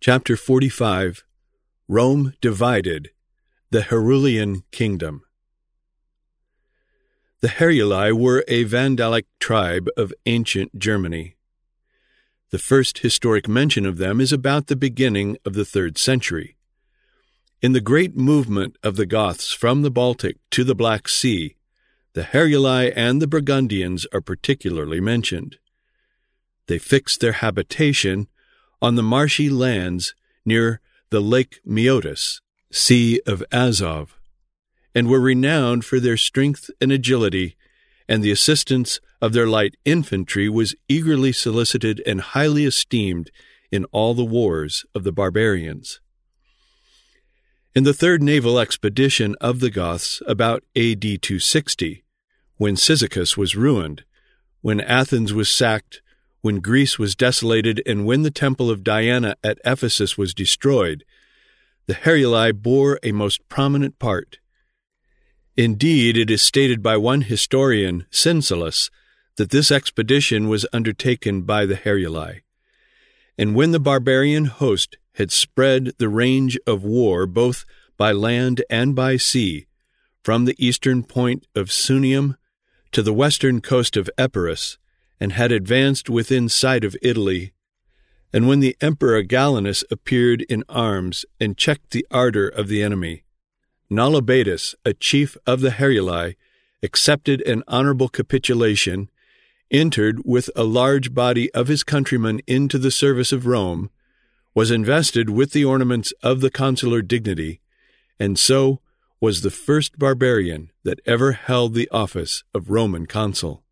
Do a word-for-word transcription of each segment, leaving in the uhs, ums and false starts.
Chapter forty-five, Rome Divided, the Herulian Kingdom. The Heruli were a Vandalic tribe of ancient Germany. The first historic mention of them is about the beginning of the third century. In the great movement of the Goths from the Baltic to the Black Sea, the Heruli and the Burgundians are particularly mentioned. They fixed their habitation on the marshy lands near the Lake Meotis, Sea of Azov, and were renowned for their strength and agility, and the assistance of their light infantry was eagerly solicited and highly esteemed in all the wars of the barbarians. In the third naval expedition of the Goths about A D two sixty, when Cyzicus was ruined, when Athens was sacked, when Greece was desolated, and when the temple of Diana at Ephesus was destroyed, the Heruli bore a most prominent part. Indeed, it is stated by one historian, Cincillus, that this expedition was undertaken by the Heruli. And when the barbarian host had spread the range of war both by land and by sea, from the eastern point of Sunium to the western coast of Epirus, and had advanced within sight of Italy, and when the Emperor Gallienus appeared in arms and checked the ardor of the enemy, Nolobatus, a chief of the Heruli, accepted an honorable capitulation, entered with a large body of his countrymen into the service of Rome, was invested with the ornaments of the consular dignity, and so was the first barbarian that ever held the office of Roman consul.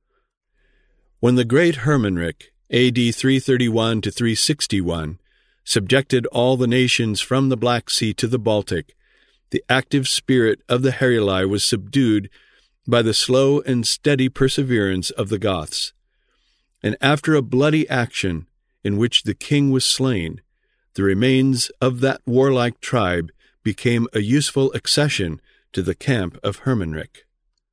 When the great Hermanric, A D three thirty-one to three sixty-one, subjected all the nations from the Black Sea to the Baltic, the active spirit of the Heruli was subdued by the slow and steady perseverance of the Goths. And after a bloody action in which the king was slain, the remains of that warlike tribe became a useful accession to the camp of Hermanric.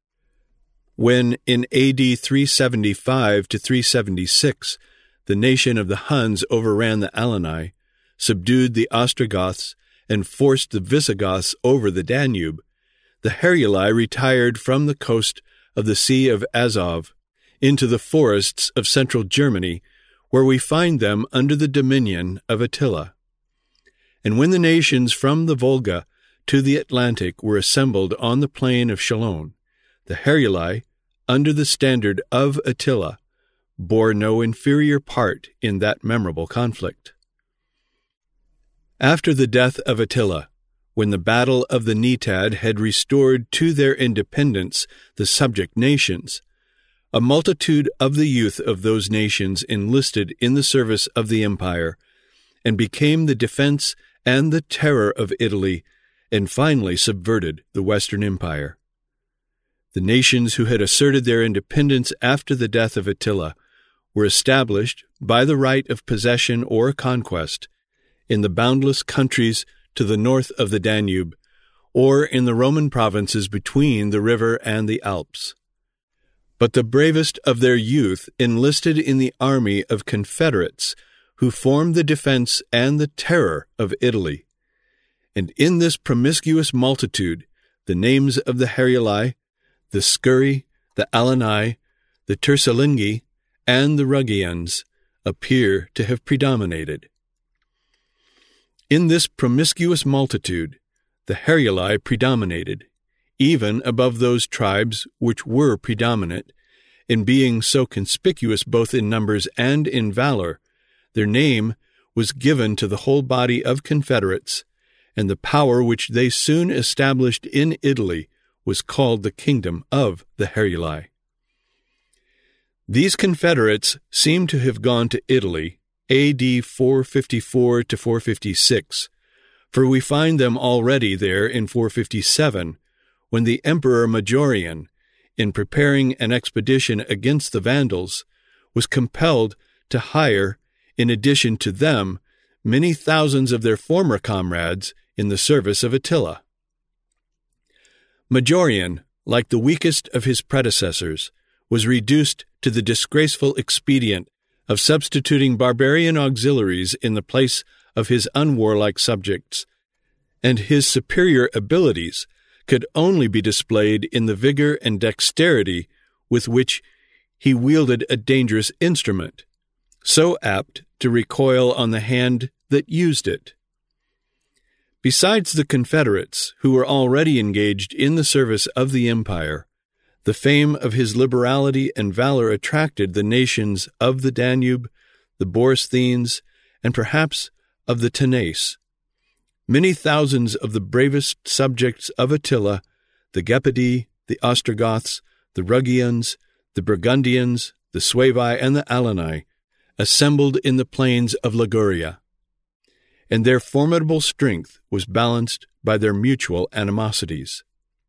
When, in A D three seventy-five to three seventy-six, the nation of the Huns overran the Alani, subdued the Ostrogoths, and forced the Visigoths over the Danube, the Heruli retired from the coast of the Sea of Azov into the forests of central Germany, where we find them under the dominion of Attila. And when the nations from the Volga to the Atlantic were assembled on the plain of Chalon, the Heruli, under the standard of Attila, bore no inferior part in that memorable conflict. After the death of Attila, when the battle of the Netad had restored to their independence the subject nations, a multitude of the youth of those nations enlisted in the service of the empire, and became the defense and the terror of Italy, and finally subverted the Western Empire. The nations who had asserted their independence after the death of Attila were established by the right of possession or conquest in the boundless countries to the north of the Danube, or in the Roman provinces between the river and the Alps. But the bravest of their youth enlisted in the army of confederates who formed the defense and the terror of Italy. And in this promiscuous multitude, the names of the Heruli, the Scuri, the Alani, the Turcilingi, and the Rugians appear to have predominated. In this promiscuous multitude, the Heruli predominated, even above those tribes which were predominant, in being so conspicuous both in numbers and in valor. Their name was given to the whole body of confederates, and the power which they soon established in Italy was called the kingdom of the Heruli. These confederates seem to have gone to Italy A D four fifty-four to four fifty-six, for we find them already there in four fifty-seven, when the Emperor Majorian, in preparing an expedition against the Vandals, was compelled to hire, in addition to them, many thousands of their former comrades in the service of Attila. Majorian, like the weakest of his predecessors, was reduced to the disgraceful expedient of substituting barbarian auxiliaries in the place of his unwarlike subjects, and his superior abilities could only be displayed in the vigor and dexterity with which he wielded a dangerous instrument, so apt to recoil on the hand that used it. Besides the Confederates, who were already engaged in the service of the empire, the fame of his liberality and valor attracted the nations of the Danube, the Borysthenes, and perhaps of the Tanais. Many thousands of the bravest subjects of Attila, the Gepidi, the Ostrogoths, the Rugians, the Burgundians, the Suevi, and the Alani, assembled in the plains of Liguria, and their formidable strength was balanced by their mutual animosities.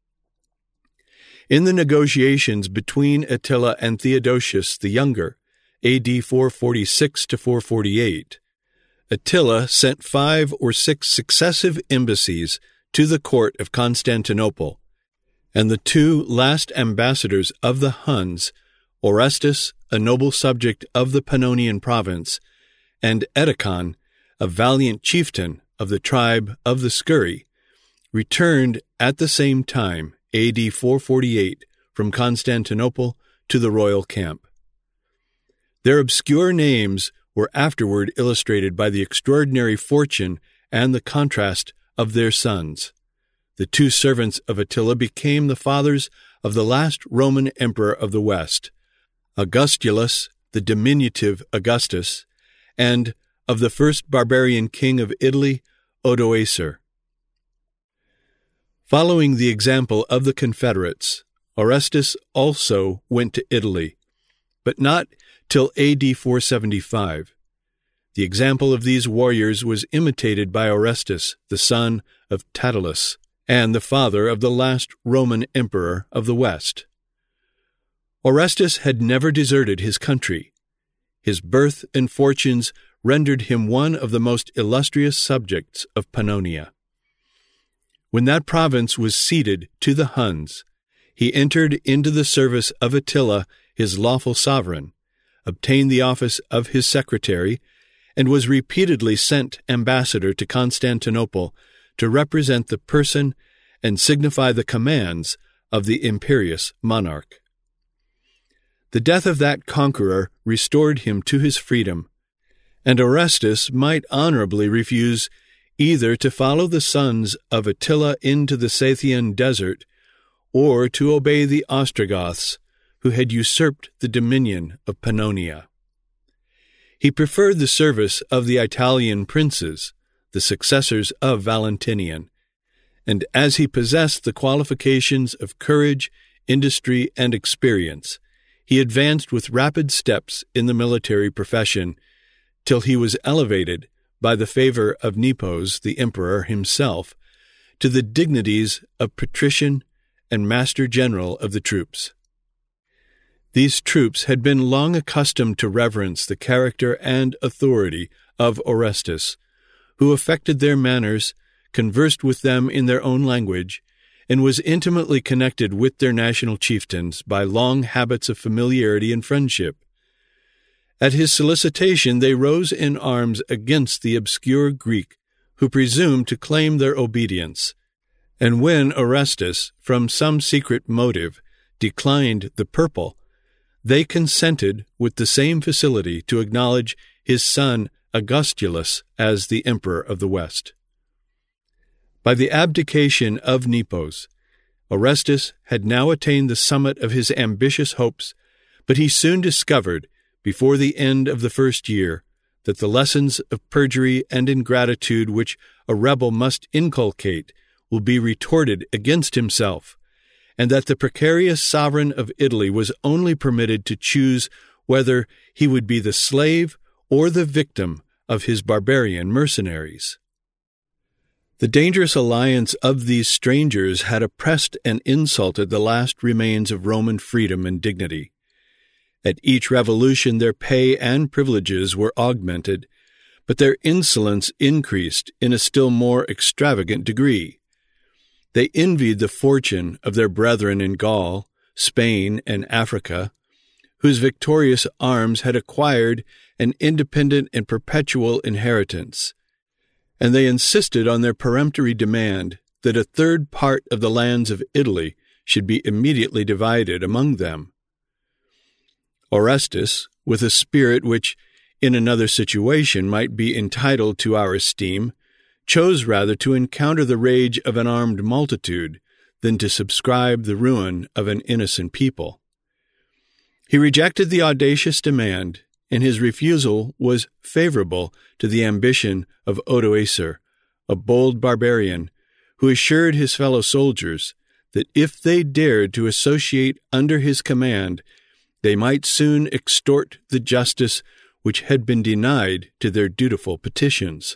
In the negotiations between Attila and Theodosius the Younger, A D four forty-six to four forty-eight, Attila sent five or six successive embassies to the court of Constantinople, and the two last ambassadors of the Huns, Orestes, a noble subject of the Pannonian province, and Edecon, a valiant chieftain of the tribe of the Scuri, returned at the same time, A D four forty-eight, from Constantinople to the royal camp. Their obscure names were afterward illustrated by the extraordinary fortune and the contrast of their sons. The two servants of Attila became the fathers of the last Roman emperor of the West, Augustulus, the diminutive Augustus, and of the first barbarian king of Italy, Odoacer. Following the example of the Confederates, Orestes also went to Italy, but not till A D four seventy-five. The example of these warriors was imitated by Orestes, the son of Tatullus, and the father of the last Roman emperor of the West. Orestes had never deserted his country. His birth and fortunes rendered him one of the most illustrious subjects of Pannonia. When that province was ceded to the Huns, he entered into the service of Attila, his lawful sovereign, obtained the office of his secretary, and was repeatedly sent ambassador to Constantinople to represent the person and signify the commands of the imperious monarch. The death of that conqueror restored him to his freedom, and Orestes might honorably refuse either to follow the sons of Attila into the Scythian desert or to obey the Ostrogoths, who had usurped the dominion of Pannonia. He preferred the service of the Italian princes, the successors of Valentinian, and as he possessed the qualifications of courage, industry, and experience, he advanced with rapid steps in the military profession till he was elevated, by the favor of Nepos, the emperor himself, to the dignities of patrician and master general of the troops. These troops had been long accustomed to reverence the character and authority of Orestes, who affected their manners, conversed with them in their own language, and was intimately connected with their national chieftains by long habits of familiarity and friendship. At his solicitation they rose in arms against the obscure Greek, who presumed to claim their obedience, and when Orestes, from some secret motive, declined the purple, they consented with the same facility to acknowledge his son Augustulus as the emperor of the West. By the abdication of Nepos, Orestes had now attained the summit of his ambitious hopes, but he soon discovered, before the end of the first year, that the lessons of perjury and ingratitude which a rebel must inculcate will be retorted against himself, and that the precarious sovereign of Italy was only permitted to choose whether he would be the slave or the victim of his barbarian mercenaries. The dangerous alliance of these strangers had oppressed and insulted the last remains of Roman freedom and dignity. At each revolution their pay and privileges were augmented, but their insolence increased in a still more extravagant degree. They envied the fortune of their brethren in Gaul, Spain, and Africa, whose victorious arms had acquired an independent and perpetual inheritance, and they insisted on their peremptory demand that a third part of the lands of Italy should be immediately divided among them. Orestes, with a spirit which, in another situation, might be entitled to our esteem, chose rather to encounter the rage of an armed multitude than to subscribe the ruin of an innocent people. He rejected the audacious demand, and his refusal was favorable to the ambition of Odoacer, a bold barbarian, who assured his fellow soldiers that if they dared to associate under his command, they might soon extort the justice which had been denied to their dutiful petitions.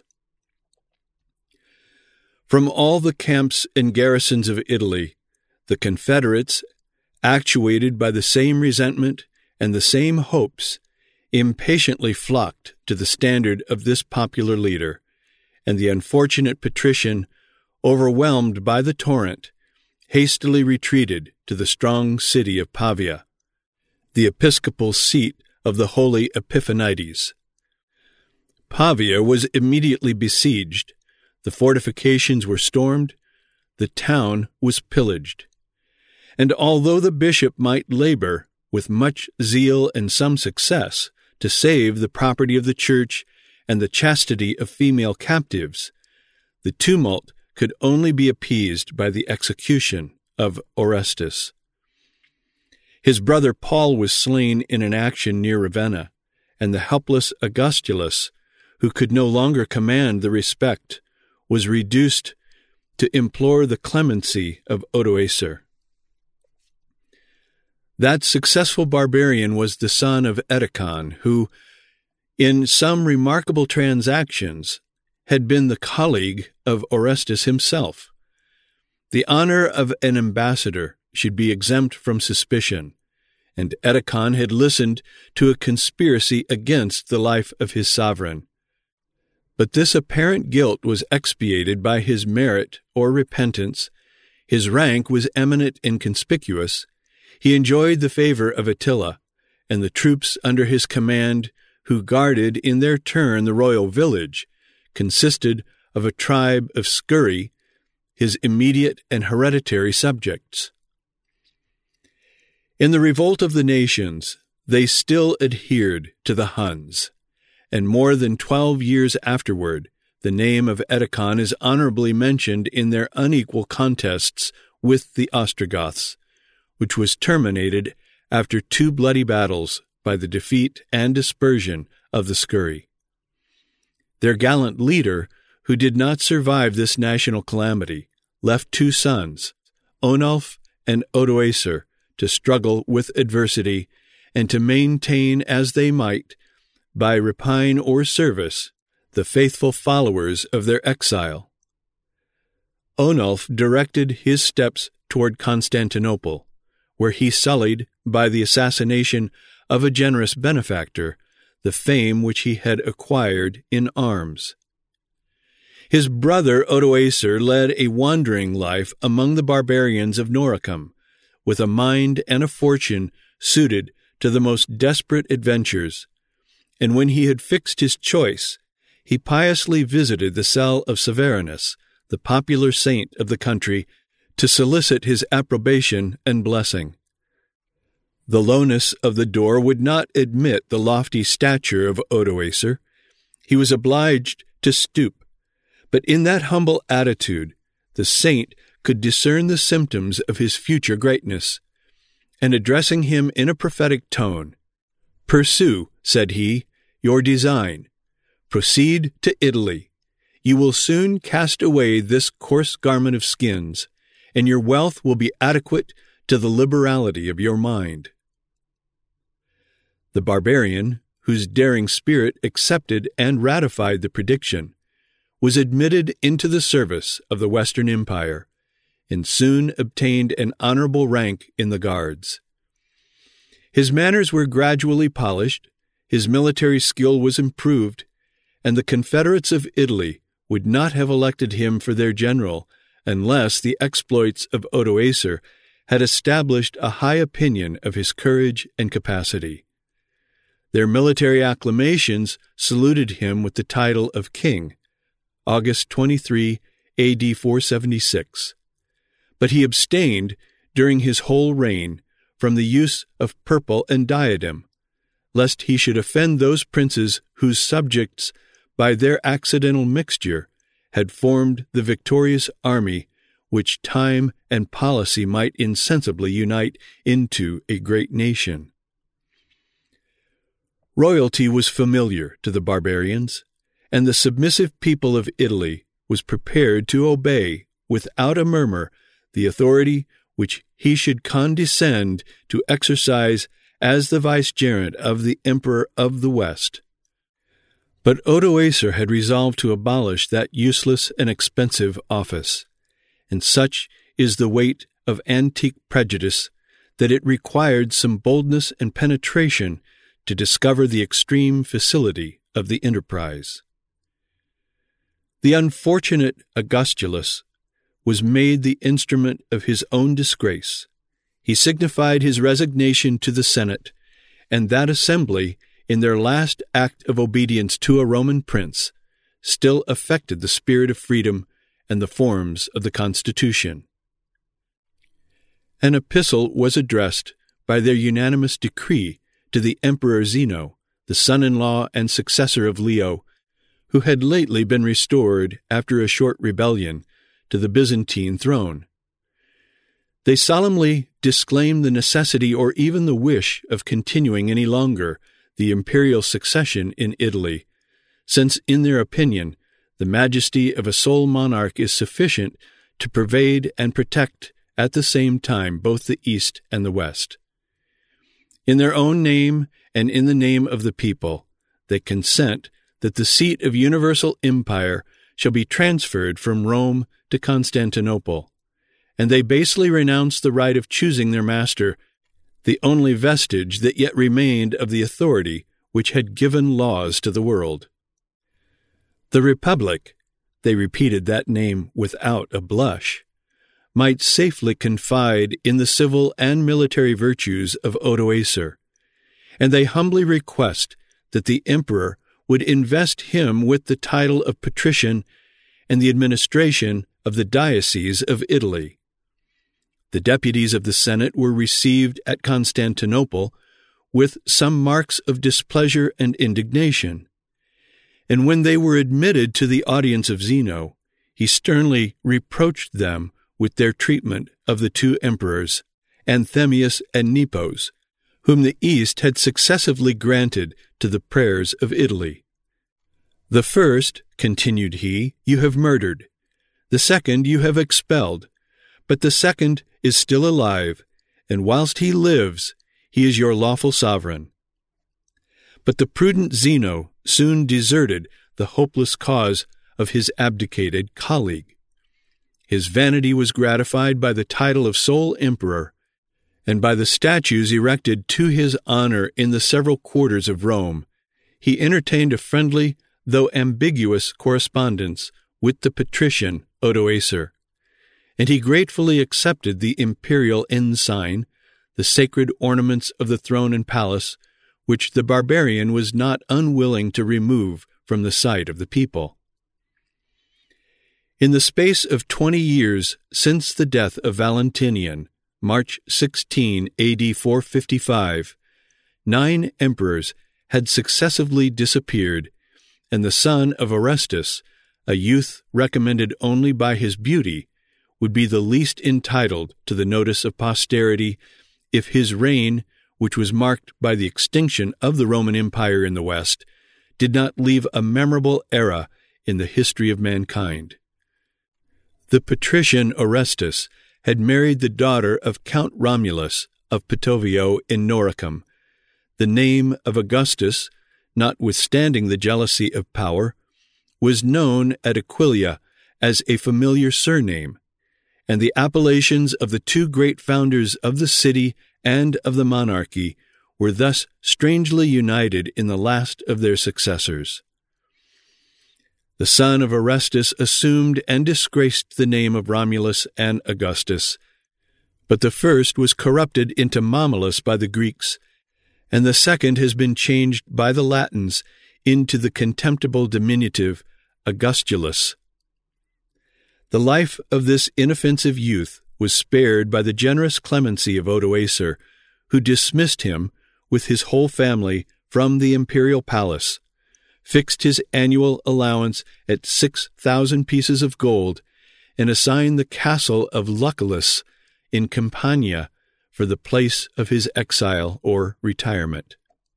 From all the camps and garrisons of Italy, the Confederates, actuated by the same resentment and the same hopes, impatiently flocked to the standard of this popular leader, and the unfortunate patrician, overwhelmed by the torrent, hastily retreated to the strong city of Pavia, the episcopal seat of the holy Epiphanides. Pavia was immediately besieged, the fortifications were stormed, the town was pillaged. And although the bishop might labor, with much zeal and some success, to save the property of the church and the chastity of female captives, the tumult could only be appeased by the execution of Orestes. His brother Paul was slain in an action near Ravenna, and the helpless Augustulus, who could no longer command the respect, was reduced to implore the clemency of Odoacer. That successful barbarian was the son of Edecon, who, in some remarkable transactions, had been the colleague of Orestes himself. The honor of an ambassador should be exempt from suspicion, and Edecon had listened to a conspiracy against the life of his sovereign. But this apparent guilt was expiated by his merit or repentance. His rank was eminent and conspicuous. He enjoyed the favor of Attila, and the troops under his command, who guarded in their turn the royal village, consisted of a tribe of Scuri, his immediate and hereditary subjects. In the revolt of the nations, they still adhered to the Huns, and more than twelve years afterward, the name of Edecon is honorably mentioned in their unequal contests with the Ostrogoths, which was terminated after two bloody battles by the defeat and dispersion of the Scuri. Their gallant leader, who did not survive this national calamity, left two sons, Onulf and Odoacer, to struggle with adversity and to maintain as they might, by rapine or service, the faithful followers of their exile. Onulf directed his steps toward Constantinople, where he sullied, by the assassination of a generous benefactor, the fame which he had acquired in arms. His brother Odoacer led a wandering life among the barbarians of Noricum, with a mind and a fortune suited to the most desperate adventures, and when he had fixed his choice, he piously visited the cell of Severinus, the popular saint of the country, to solicit his approbation and blessing. The lowness of the door would not admit the lofty stature of Odoacer. He was obliged to stoop, but in that humble attitude the saint could discern the symptoms of his future greatness, and addressing him in a prophetic tone, "Pursue," said he, "your design. Proceed to Italy. You will soon cast away this coarse garment of skins, and your wealth will be adequate to the liberality of your mind." The barbarian, whose daring spirit accepted and ratified the prediction, was admitted into the service of the Western Empire, and soon obtained an honorable rank in the guards. His manners were gradually polished, his military skill was improved, and the Confederates of Italy would not have elected him for their general unless the exploits of Odoacer had established a high opinion of his courage and capacity. Their military acclamations saluted him with the title of king, August twenty-third, A D four seventy-six. But he abstained during his whole reign from the use of purple and diadem, lest he should offend those princes whose subjects, by their accidental mixture, had formed the victorious army which time and policy might insensibly unite into a great nation. Royalty was familiar to the barbarians, and the submissive people of Italy was prepared to obey, without a murmur, the authority which he should condescend to exercise as the vicegerent of the Emperor of the West. But Odoacer had resolved to abolish that useless and expensive office, and such is the weight of antique prejudice that it required some boldness and penetration to discover the extreme facility of the enterprise. The unfortunate Augustulus was made the instrument of his own disgrace. He signified his resignation to the Senate, and that assembly, in their last act of obedience to a Roman prince, still affected the spirit of freedom and the forms of the Constitution. An epistle was addressed by their unanimous decree to the Emperor Zeno, the son-in-law and successor of Leo, who had lately been restored, after a short rebellion, to the Byzantine throne. They solemnly disclaimed the necessity or even the wish of continuing any longer the imperial succession in Italy, since, in their opinion, the majesty of a sole monarch is sufficient to pervade and protect at the same time both the East and the West. In their own name and in the name of the people, they consent that the seat of universal empire shall be transferred from Rome to Constantinople, and they basely renounce the right of choosing their master, the only vestige that yet remained of the authority which had given laws to the world. The Republic, they repeated that name without a blush, might safely confide in the civil and military virtues of Odoacer, and they humbly request that the emperor would invest him with the title of patrician and the administration of the diocese of Italy. The deputies of the Senate were received at Constantinople with some marks of displeasure and indignation, and when they were admitted to the audience of Zeno, he sternly reproached them with their treatment of the two emperors, Anthemius and Nepos, whom the East had successively granted to the prayers of Italy. The first, continued he, you have murdered. The second you have expelled. But the second is still alive, and whilst he lives, he is your lawful sovereign. But the prudent Zeno soon deserted the hopeless cause of his abdicated colleague. His vanity was gratified by the title of sole emperor, and by the statues erected to his honor in the several quarters of Rome. He entertained a friendly, though ambiguous, correspondence with the patrician Odoacer, and he gratefully accepted the imperial ensign, the sacred ornaments of the throne and palace, which the barbarian was not unwilling to remove from the sight of the people. In the space of twenty years since the death of Valentinian, March sixteenth, A D four fifty-five, nine emperors had successively disappeared, and the son of Orestes, a youth recommended only by his beauty, would be the least entitled to the notice of posterity if his reign, which was marked by the extinction of the Roman Empire in the West, did not leave a memorable era in the history of mankind. The patrician Orestes had married the daughter of Count Romulus of Poetovio in Noricum. The name of Augustus, notwithstanding the jealousy of power, was known at Aquileia as a familiar surname, and the appellations of the two great founders of the city and of the monarchy were thus strangely united in the last of their successors. The son of Orestes assumed and disgraced the name of Romulus and Augustus, but the first was corrupted into Momulus by the Greeks, and the second has been changed by the Latins into the contemptible diminutive Augustulus. The life of this inoffensive youth was spared by the generous clemency of Odoacer, who dismissed him, with his whole family, from the imperial palace, fixed his annual allowance at six thousand pieces of gold, and assigned the castle of Lucullus in Campania for the place of his exile or retirement.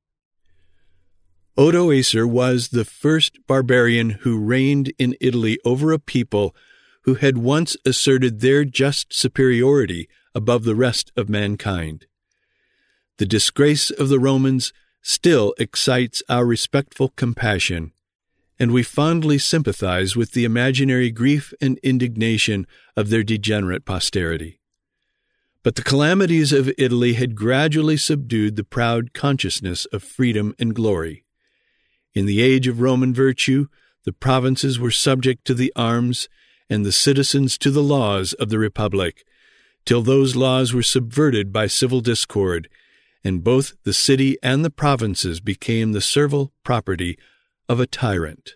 Odoacer was the first barbarian who reigned in Italy over a people who had once asserted their just superiority above the rest of mankind. The disgrace of the Romans still excites our respectful compassion, and we fondly sympathize with the imaginary grief and indignation of their degenerate posterity. But the calamities of Italy had gradually subdued the proud consciousness of freedom and glory. In the age of Roman virtue, the provinces were subject to the arms and the citizens to the laws of the Republic, till those laws were subverted by civil discord, and both the city and the provinces became the servile property of a tyrant.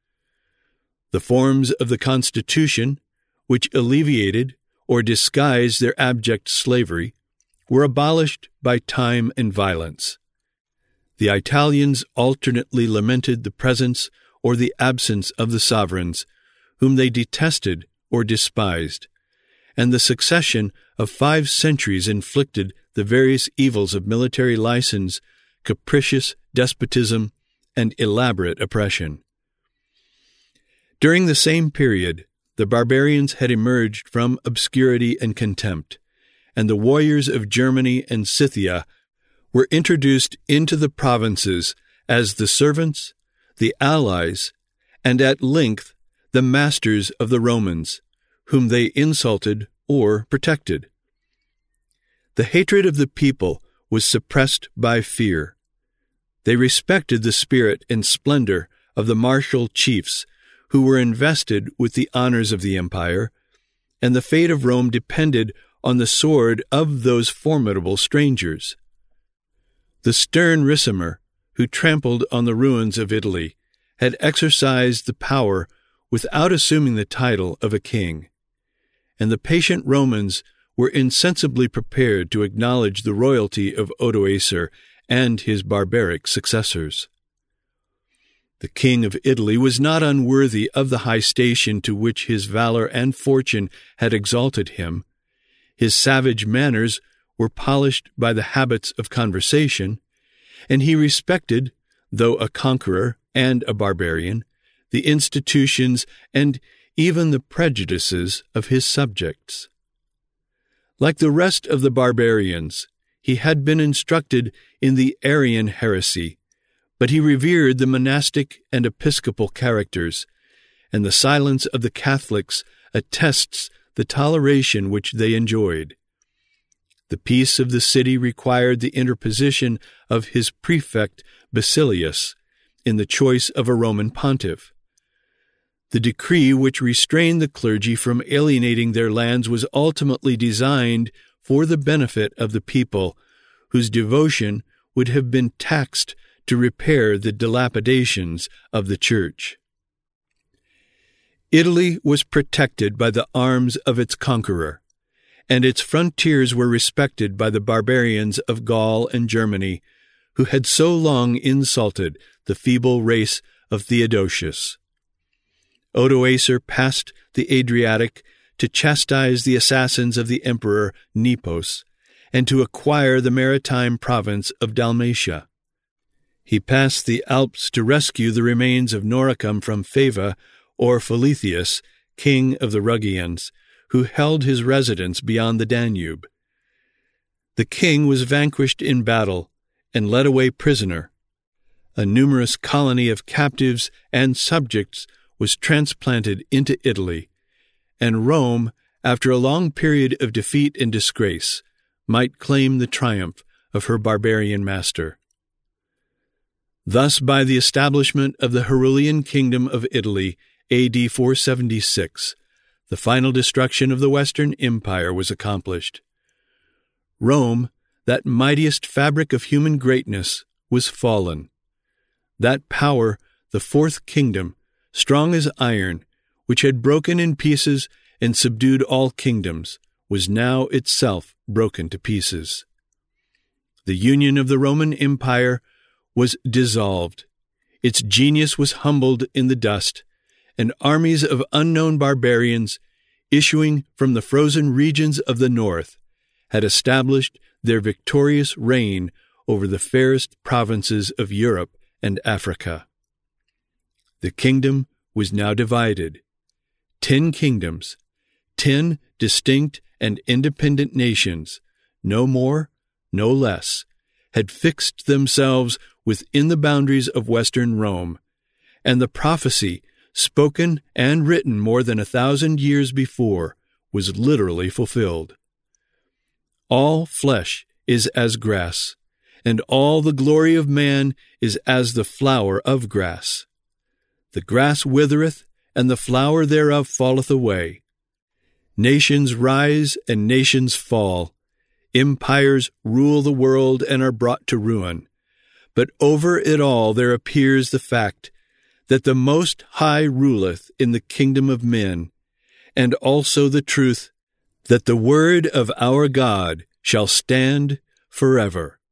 The forms of the Constitution, which alleviated or disguised their abject slavery, were abolished by time and violence. The Italians alternately lamented the presence or the absence of the sovereigns, whom they detested or despised, and the succession of five centuries inflicted the various evils of military license, capricious despotism, and elaborate oppression. During the same period, the barbarians had emerged from obscurity and contempt, and the warriors of Germany and Scythia were introduced into the provinces as the servants, the allies, and at length the masters of the Romans, whom they insulted or protected. The hatred of the people was suppressed by fear. They respected the spirit and splendor of the martial chiefs who were invested with the honors of the empire, and the fate of Rome depended on the sword of those formidable strangers. The stern Ricimer, who trampled on the ruins of Italy, had exercised the power without assuming the title of a king, and the patient Romans were insensibly prepared to acknowledge the royalty of Odoacer and his barbaric successors. The king of Italy was not unworthy of the high station to which his valor and fortune had exalted him. His savage manners were polished by the habits of conversation, and he respected, though a conqueror and a barbarian, the institutions and even the prejudices of his subjects. Like the rest of the barbarians, he had been instructed in the Arian heresy, but he revered the monastic and episcopal characters, and the silence of the Catholics attests the toleration which they enjoyed. The peace of the city required the interposition of his prefect Basilius in the choice of a Roman pontiff. The decree which restrained the clergy from alienating their lands was ultimately designed for the benefit of the people, whose devotion would have been taxed to repair the dilapidations of the Church. Italy was protected by the arms of its conqueror, and its frontiers were respected by the barbarians of Gaul and Germany, who had so long insulted the feeble race of Theodosius. Odoacer passed the Adriatic to chastise the assassins of the emperor Nepos and to acquire the maritime province of Dalmatia. He passed the Alps to rescue the remains of Noricum from Fava or Philethius, king of the Rugians, who held his residence beyond the Danube. The king was vanquished in battle and led away prisoner. A numerous colony of captives and subjects was transplanted into Italy, and Rome, after a long period of defeat and disgrace, might claim the triumph of her barbarian master. Thus, by the establishment of the Herulian kingdom of Italy, A D four seventy-six, the final destruction of the Western Empire was accomplished. Rome, that mightiest fabric of human greatness, was fallen. That power, the Fourth Kingdom, strong as iron, which had broken in pieces and subdued all kingdoms, was now itself broken to pieces. The union of the Roman Empire was dissolved. Its genius was humbled in the dust, and armies of unknown barbarians, issuing from the frozen regions of the north, had established their victorious reign over the fairest provinces of Europe and Africa. The kingdom was now divided. Ten kingdoms, ten distinct and independent nations, no more, no less, had fixed themselves within the boundaries of Western Rome, and the prophecy, spoken and written more than a thousand years before, was literally fulfilled. All flesh is as grass, and all the glory of man is as the flower of grass. The grass withereth, and the flower thereof falleth away. Nations rise and nations fall. Empires rule the world and are brought to ruin. But over it all there appears the fact that the Most High ruleth in the kingdom of men, and also the truth that the word of our God shall stand forever.